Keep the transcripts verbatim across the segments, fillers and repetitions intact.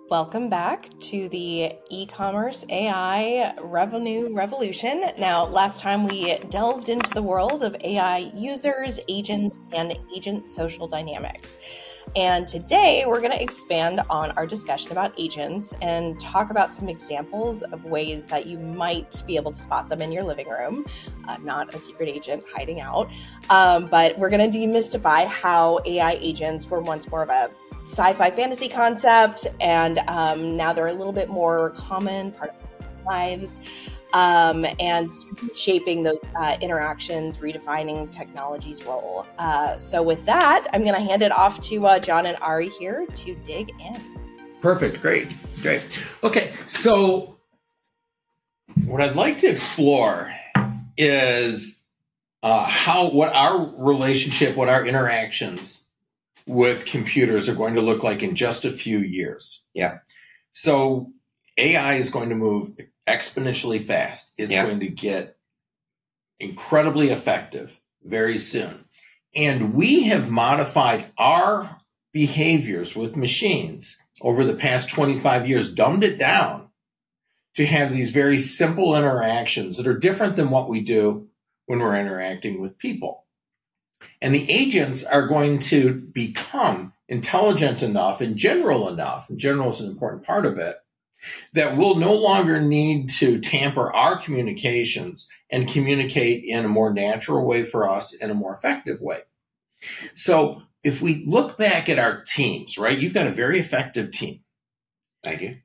Welcome back to the e-commerce A I revenue revolution. Now, last time we delved into the world of A I users, agents, and agent social dynamics. And today we're going to expand on our discussion about agents and talk about some examples of ways that you might be able to spot them in your living room, uh, not a secret agent hiding out. Um, but we're going to demystify how A I agents were once more of a sci-fi fantasy concept, and um, now they're a little bit more common part of our lives, um, and shaping those uh, interactions, redefining technology's role. Uh, so with that, I'm going to hand it off to uh, John and Ari here to dig in. Perfect. Great. Great. Okay. So what I'd like to explore is uh, how, what our relationship, what our interactions with computers are going to look like in just a few years. Yeah. So A I is going to move exponentially fast. It's yeah. going to get incredibly effective very soon. And we have modified our behaviors with machines over the past twenty-five years, dumbed it down to have these very simple interactions that are different than what we do when we're interacting with people. And the agents are going to become intelligent enough and general enough, and general is an important part of it, that we'll no longer need to tamper our communications and communicate in a more natural way for us, in a more effective way. So if we look back at our teams, right, you've got a very effective team. Thank you.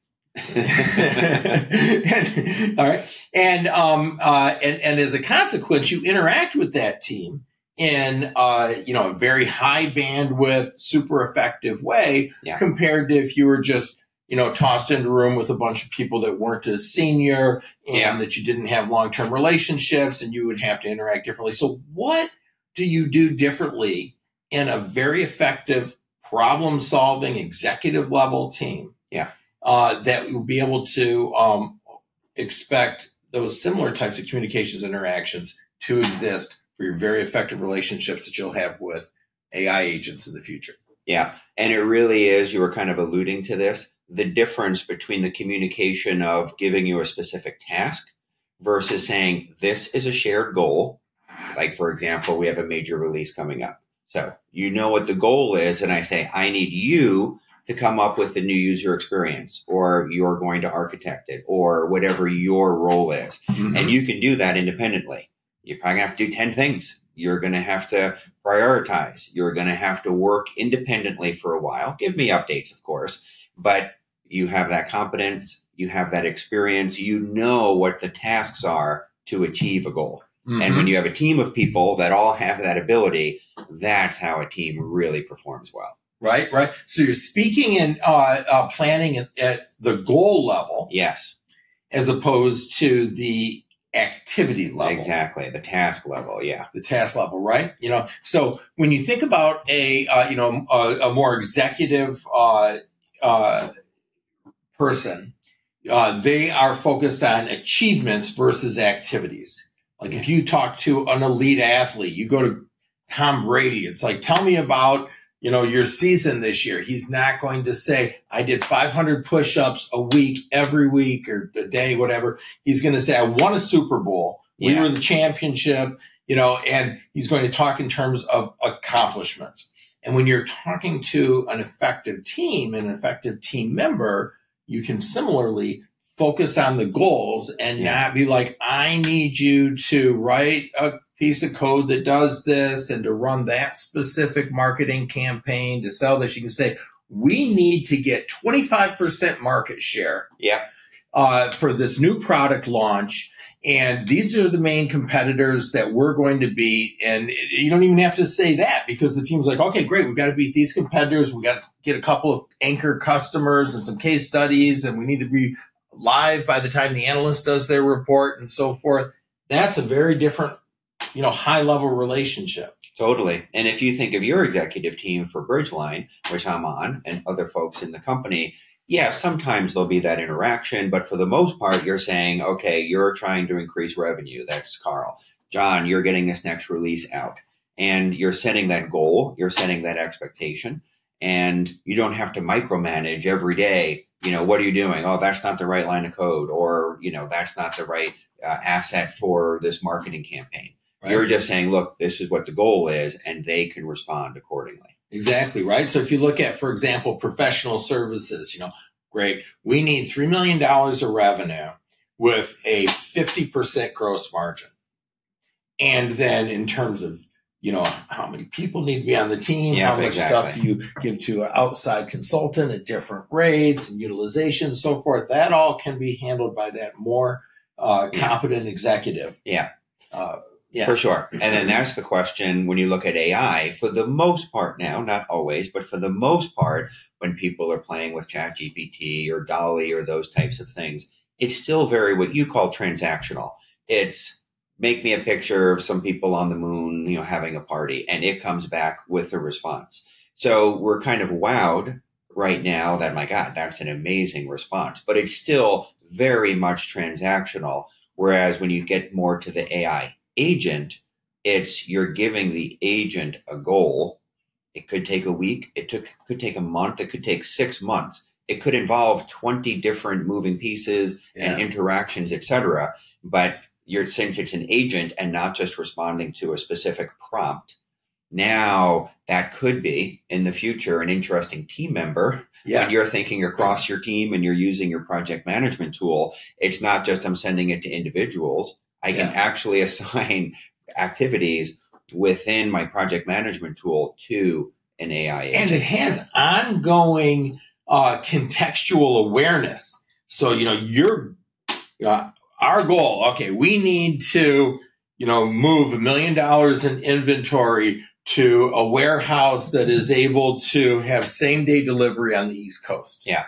and, all right. And, um, uh, and, and as a consequence, you interact with that team in, uh, you know, a very high bandwidth, super effective way, yeah. compared to if you were just, you know, tossed into a room with a bunch of people that weren't as senior and yeah. that you didn't have long-term relationships and you would have to interact differently. So what do you do differently in a very effective problem-solving executive level team? Yeah. Uh, that you'll be able to um, expect those similar types of communications interactions to exist for your very effective relationships that you'll have with A I agents in the future. Yeah. And it really is, you were kind of alluding to this, the difference between the communication of giving you a specific task versus saying, this is a shared goal. Like, for example, we have a major release coming up. So you know what the goal is. And I say, I need you to come up with the new user experience, or you're going to architect it, or whatever your role is. Mm-hmm. And you can do that independently. You're probably going to have to do ten things. You're going to have to prioritize. You're going to have to work independently for a while. Give me updates, of course, but you have that competence. You have that experience. You know what the tasks are to achieve a goal. Mm-hmm. And when you have a team of people that all have that ability, that's how a team really performs well. Right, right. So you're speaking in uh, uh, planning at, at the goal level. Yes. As opposed to the activity level. Exactly. The task level. Yeah. The task level, right? You know, so when you think about a, uh, you know, a, a more executive uh, uh, person, uh, they are focused on achievements versus activities. Like if you talk to an elite athlete, you go to Tom Brady, it's like, tell me about, you know, your season this year. He's not going to say, I did five hundred push-ups a week, every week or a day, whatever. He's going to say, I won a Super Bowl. We yeah. were the championship, you know, and he's going to talk in terms of accomplishments. And when you're talking to an effective team, an effective team member, you can similarly focus on the goals and yeah. not be like, I need you to write a piece of code that does this and to run that specific marketing campaign to sell this. You can say, we need to get twenty-five percent market share yeah. uh, for this new product launch. And these are the main competitors that we're going to beat. And you don't even have to say that because the team's like, okay, great. We've got to beat these competitors. We've got to get a couple of anchor customers and some case studies. And we need to be live by the time the analyst does their report and so forth. That's a very different, you know, high level relationship. Totally. And if you think of your executive team for Bridgeline, which I'm on, and other folks in the company, yeah, sometimes there'll be that interaction, but for the most part, you're saying, okay, you're trying to increase revenue. That's Carl. John, you're getting this next release out, and you're setting that goal. You're setting that expectation. and you don't have to micromanage every day. You know, what are you doing? Oh, that's not the right line of code, or, you know, that's not the right uh, asset for this marketing campaign. Right. You're just saying, look, this is what the goal is, and they can respond accordingly. Exactly, right? So if you look at, for example, professional services, you know, great, we need three million dollars of revenue with a fifty percent gross margin. And then in terms of, you know, how many people need to be on the team, yeah, how much exactly. stuff you give to an outside consultant at different rates and utilization and so forth, that all can be handled by that more uh, competent yeah. executive. Yeah. Uh, yeah. For sure. And then that's the question when you look at A I, for the most part now, not always, but for the most part, when people are playing with ChatGPT or DALL-E or those types of things, it's still very what you call transactional. It's make me a picture of some people on the moon, you know, having a party, and it comes back with a response. So we're kind of wowed right now that, my God, that's an amazing response, but it's still very much transactional. Whereas when you get more to the A I agent, it's you're giving the agent a goal. It could take a week. It took could take a month. It could take six months. It could involve twenty different moving pieces yeah. and interactions, et cetera. But you're since it's an agent and not just responding to a specific prompt, now that could be in the future an interesting team member. Yeah. When you're thinking across your team and you're using your project management tool, it's not just I'm sending it to individuals. I can yeah. actually assign activities within my project management tool to an A I agent. And it has ongoing uh, contextual awareness. So, you know, you're, uh, our goal, okay, we need to, you know, move a million dollars in inventory to a warehouse that is able to have same day delivery on the East Coast. Yeah.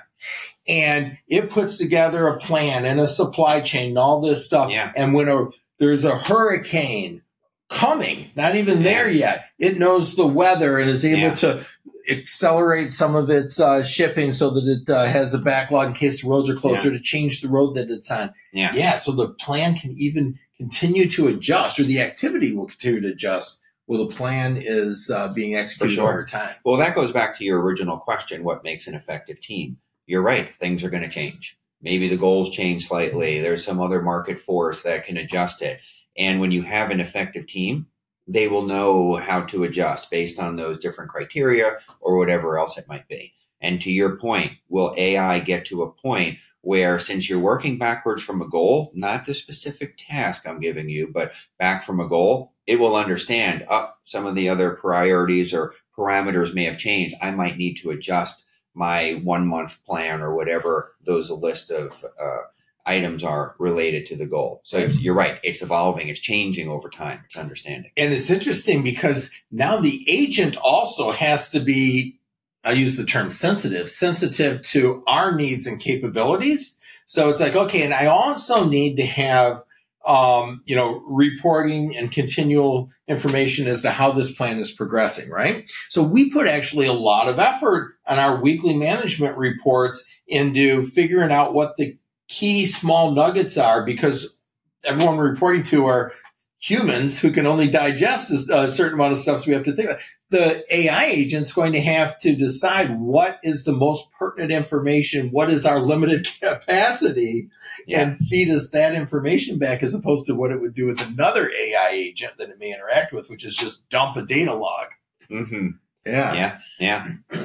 And it puts together a plan and a supply chain and all this stuff. Yeah. And when a, there's a hurricane coming, not even there yet, it knows the weather and is able yeah. to accelerate some of its uh, shipping so that it uh, has a backlog in case the roads are closer yeah. to change the road that it's on. Yeah. Yeah. So the plan can even continue to adjust, or the activity will continue to adjust while the plan is uh, being executed sure. over time. Well, that goes back to your original question, what makes an effective team? You're right. Things are going to change. Maybe the goals change slightly. There's some other market force that can adjust it. And when you have an effective team, they will know how to adjust based on those different criteria or whatever else it might be. And to your point, will A I get to a point where, since you're working backwards from a goal, not the specific task I'm giving you, but back from a goal, it will understand, oh, some of the other priorities or parameters may have changed. I might need to adjust my one month plan or whatever those list of uh, items are related to the goal. So you're right. It's evolving. It's changing over time. It's understanding. And it's interesting because now the agent also has to be, I use the term sensitive, sensitive to our needs and capabilities. So it's like, okay, and I also need to have, um, you know, reporting and continual information as to how this plan is progressing, right? So we put actually a lot of effort on our weekly management reports into figuring out what the key small nuggets are, because everyone we're reporting to are humans who can only digest a certain amount of stuff. So we have to think about it. The A I agent's going to have to decide what is the most pertinent information, what is our limited capacity, yeah. and feed us that information back, as opposed to what it would do with another A I agent that it may interact with, which is just dump a data log. Mm-hmm. Yeah. Yeah. Yeah.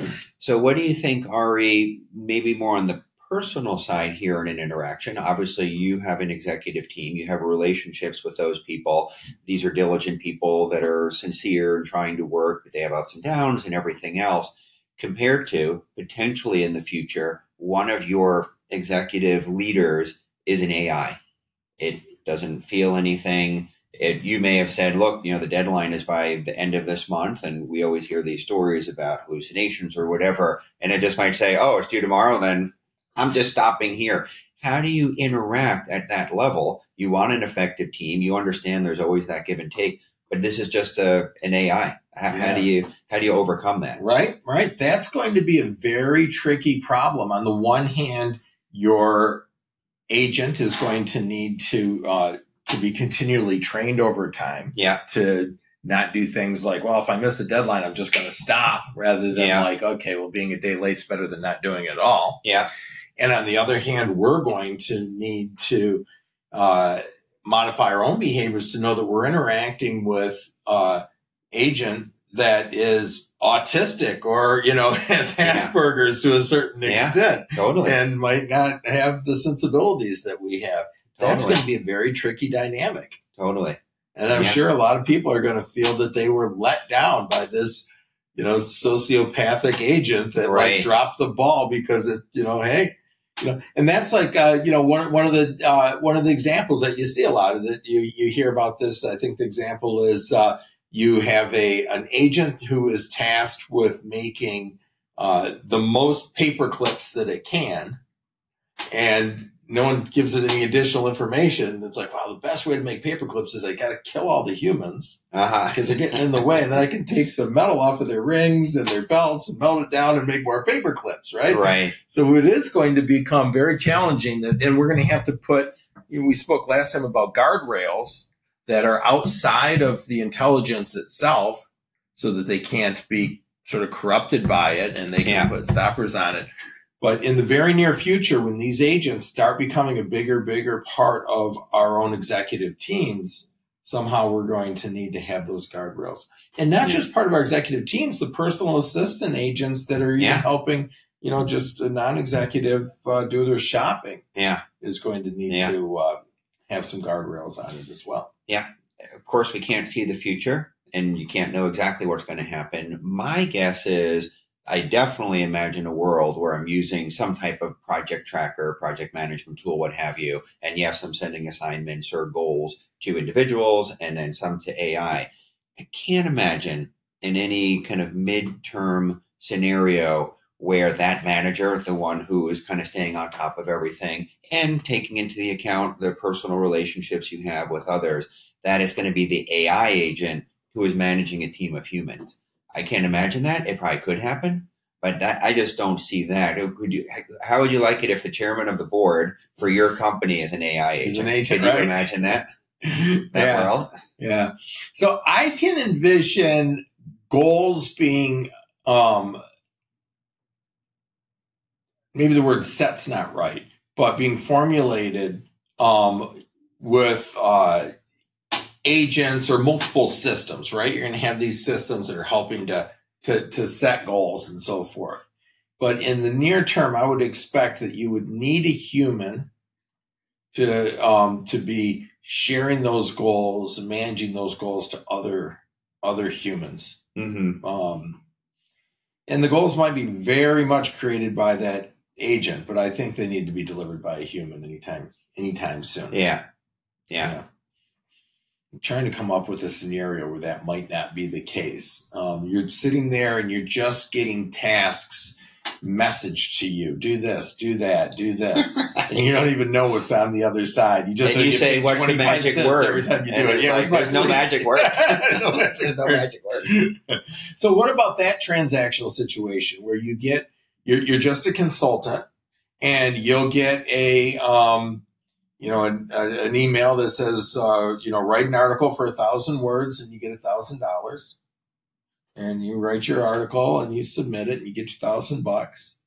So what do you think, Ari, maybe more on the personal side here in an interaction? Obviously, you have an executive team. You have relationships with those people. These are diligent people that are sincere and trying to work, but they have ups and downs and everything else, compared to potentially in the future, one of your executive leaders is an A I. It doesn't feel anything. It, you may have said, look, you know, the deadline is by the end of this month. And we always hear these stories about hallucinations or whatever. And it just might say, oh, it's due tomorrow. Then I'm just stopping here. How do you interact at that level? You want an effective team. You understand there's always that give and take, but this is just a, an A I. How, yeah. how do you how do you overcome that? Right, right. That's going to be a very tricky problem. On the one hand, your agent is going to need to uh, to be continually trained over time. Yeah. To not do things like, well, if I miss a deadline, I'm just going to stop, rather than Yeah. like, okay, well, being a day late is better than not doing it at all. Yeah. And on the other hand, we're going to need to uh, modify our own behaviors to know that we're interacting with uh agent that is autistic or, you know, has Asperger's to a certain Yeah. extent, Totally. and might not have the sensibilities that we have. That's Totally. going to be a very tricky dynamic. Totally. And I'm Yeah. sure a lot of people are going to feel that they were let down by this, you know, sociopathic agent that Right. like dropped the ball because it, you know, hey, you know, and that's like, uh, you know, one, one of the, uh, one of the examples that you see a lot of that you, you hear about this. I think the example is, uh, you have a, an agent who is tasked with making, uh, the most paper clips that it can, and no one gives it any additional information. It's like, wow, the best way to make paper clips is I got to kill all the humans Uh-huh. because they're getting in the way. And then I can take the metal off of their rings and their belts and melt it down and make more paper clips, right? Right. So it is going to become very challenging. That, and we're going to have to put, you know, we spoke last time about guardrails that are outside of the intelligence itself so that they can't be sort of corrupted by it, and they can Yeah. put stoppers on it. But in the very near future, when these agents start becoming a bigger, bigger part of our own executive teams, somehow we're going to need to have those guardrails. And not Yeah. just part of our executive teams, the personal assistant agents that are even Yeah. helping, you know, just a non-executive uh, do their shopping Yeah. is going to need Yeah. to uh, have some guardrails on it as well. Yeah. Of course, we can't see the future, and you can't know exactly what's going to happen. My guess is I definitely imagine a world where I'm using some type of project tracker, project management tool, what have you. And yes, I'm sending assignments or goals to individuals and then some to A I. I can't imagine in any kind of midterm scenario where that manager, the one who is kind of staying on top of everything and taking into the account the personal relationships you have with others, that is going to be the A I agent who is managing a team of humans. I can't imagine that. It probably could happen, but that I just don't see that. Would you, how would you like it if the chairman of the board for your company is an A I agent? Is an agent, Can you right? imagine that? That Yeah. world? Yeah. So I can envision goals being, um, maybe the word set's not right, but being formulated um, with uh, agents or multiple systems, right? You're going to have these systems that are helping to, to, to set goals and so forth. But in the near term, I would expect that you would need a human to um, to be sharing those goals and managing those goals to other other humans. Mm-hmm. Um, and the goals might be very much created by that agent, but I think they need to be delivered by a human anytime anytime soon. Yeah. Yeah. Yeah. I'm trying to come up with a scenario where that might not be the case. Um, you're sitting there and you're just getting tasks messaged to you. Do this, do that, do this. And you don't even know what's on the other side. You just And you get say, paid "What's the twenty-five magic cents word?" every time you And do it. it's Yeah, like, where's my there's no police? magic word. No magic There's no word. magic word. So what about that transactional situation where you get, you're, you're just a consultant and you'll get a, um, you know, an, a, an email that says, uh, you know, write an article for a thousand words and you get a thousand dollars, and you write your article and you submit it and you get your thousand bucks.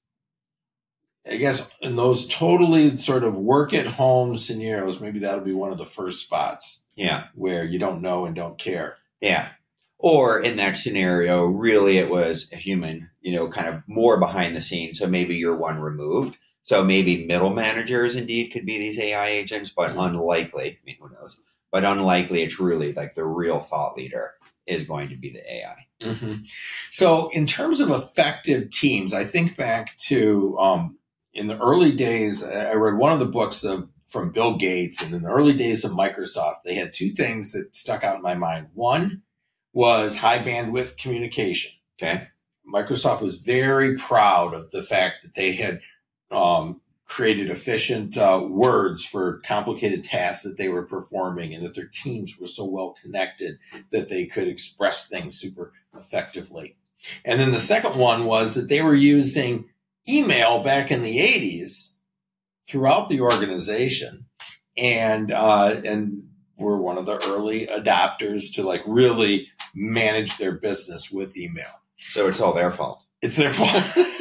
I guess in those totally sort of work at home scenarios, maybe that'll be one of the first spots Yeah. where you don't know and don't care. Yeah. Or in that scenario, really it was a human, you know, kind of more behind the scenes. So maybe you're one removed. So maybe middle managers indeed could be these A I agents, but unlikely. I mean, who knows? But unlikely it's really like the real thought leader is going to be the A I. Mm-hmm. So in terms of effective teams, I think back to um, in the early days, I read one of the books of, from Bill Gates, and in the early days of Microsoft, they had two things that stuck out in my mind. One was high bandwidth communication. Okay. Microsoft was very proud of the fact that they had um, created efficient uh, words for complicated tasks that they were performing, and that their teams were so well connected that they could express things super effectively. And then the second one was that they were using email back in the eighties throughout the organization. And, uh, and were one of the early adopters to like really manage their business with email. So it's all their fault. It's their fault.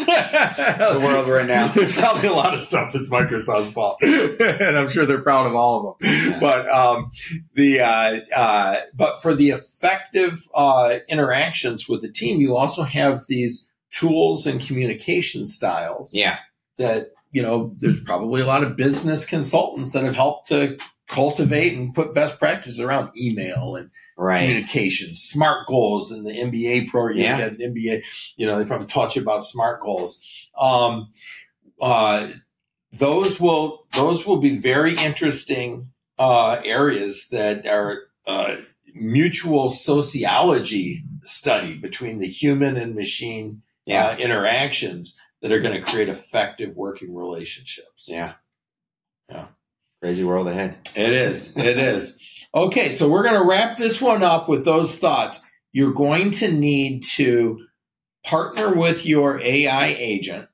The world we're in now. There's probably a lot of stuff that's Microsoft's fault, and I'm sure they're proud of all of them. Yeah. But um, the uh, uh, but for the effective uh, interactions with the team, you also have these tools and communication styles. Yeah. That, you know, there's probably a lot of business consultants that have helped to cultivate and put best practices around email and right. communication, SMART goals in the M B A program. Yeah. You had an M B A, you know, they probably taught you about SMART goals. Um, uh, those will, those will be very interesting, uh, areas that are, uh, mutual sociology study between the human and machine yeah. uh, interactions that are going to create effective working relationships. Yeah. Yeah. Crazy world ahead. It is. It is. Okay, so we're going to wrap this one up with those thoughts. You're going to need to partner with your A I agent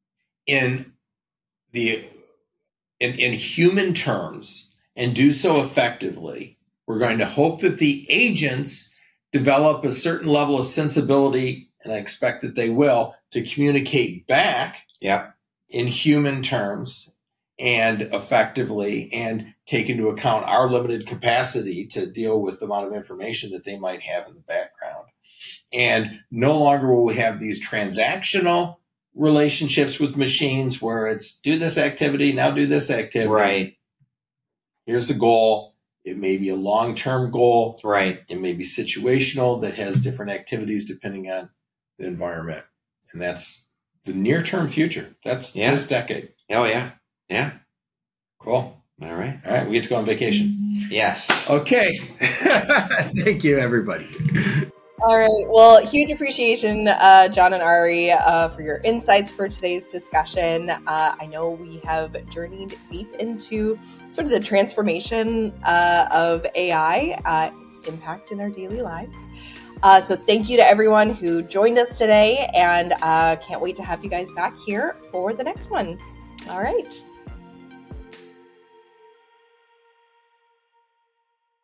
in the in, in human terms and do so effectively. We're going to hope that the agents develop a certain level of sensibility, and I expect that they will, to communicate back yep. in human terms and effectively, and take into account our limited capacity to deal with the amount of information that they might have in the background. And no longer will we have these transactional relationships with machines where it's do this activity, now do this activity. Right. Here's the goal. It may be a long-term goal. Right. It may be situational that has different activities depending on the environment. And that's the near-term future. That's yeah. this decade. Oh, yeah. Yeah. Cool. All right. All right. We get to go on vacation. Yes. Okay. Thank you, everybody. All right. Well, huge appreciation, uh, John and Ari, uh, for your insights for today's discussion. Uh, I know we have journeyed deep into sort of the transformation uh, of A I, uh, its impact in our daily lives. Uh, so thank you to everyone who joined us today, and uh, can't wait to have you guys back here for the next one. All right.